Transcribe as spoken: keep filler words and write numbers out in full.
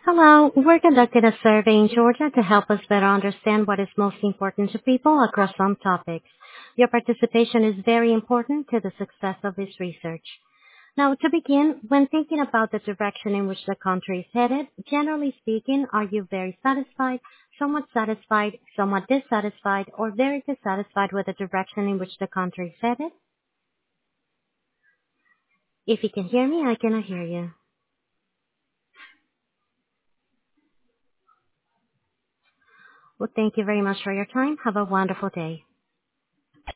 Hello, we're conducting a survey in Georgia to help us better understand what is most important to people across some topics. Your participation is very important to the success of this research. Now, to begin, when thinking about the direction in which the country is headed, generally speaking, are you very satisfied, somewhat satisfied, somewhat dissatisfied, or very dissatisfied with the direction in which the country is headed? If you can hear me, I cannot hear you. Well, thank you very much for your time. Have a wonderful day.